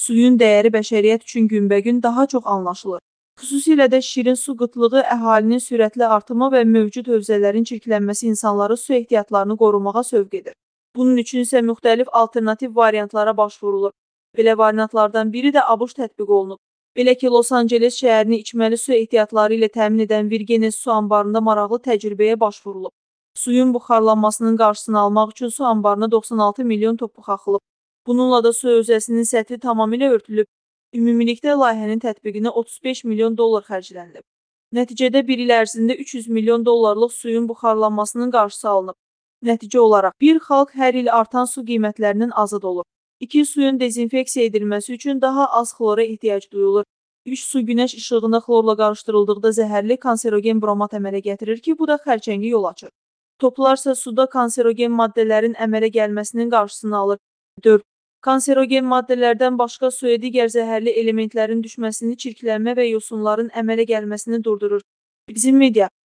Suyun dəyəri bəşəriyyət üçün günbəgün daha çox anlaşılır. Xüsusilə də şirin su qıtlığı əhalinin sürətli artımı və mövcud hövzələrin çirklənməsi insanları su ehtiyatlarını qorumağa sövq edir. Bunun üçün isə müxtəlif alternativ variantlara başvurulur. Belə variantlardan biri də ABŞ tətbiq olunub. Belə ki, Los Anceles şəhərini içməli su ehtiyatları ilə təmin edən Virginia su anbarında maraqlı təcrübəyə başvurulub. Suyun buxarlanmasının qarşısını almaq üçün su anbarına 96 milyon topluq axılıb. Bununla da su hövzəsinin səthi tamamilə örtülüb. Ümumilikdə layihənin tətbiqinə 35 milyon dollar xərclənilib. Nəticədə bir il ərzində 300 milyon dollarlıq suyun buxarlanmasının qarşısı alınıb. Nəticə olaraq bir xalq hər il artan su qiymətlərinin azad olur. 2. Suyun dezinfeksiya edilməsi üçün daha az xlora ehtiyac duyulur. 3. Su günəş işığında xlorla qarışdırıldıqda zəhərli kanserogen bromat əmələ gətirir ki, bu da xərçəngi yol açır. Toplarsa suda kanserogen maddələrin əmələ gəlməsinin qarşısını alır. 4. Kanserogen maddələrdən başqa suya digər zəhərli elementlərin düşməsini, çirklənmə və yosunların əmələ gəlməsini durdurur. Bizim media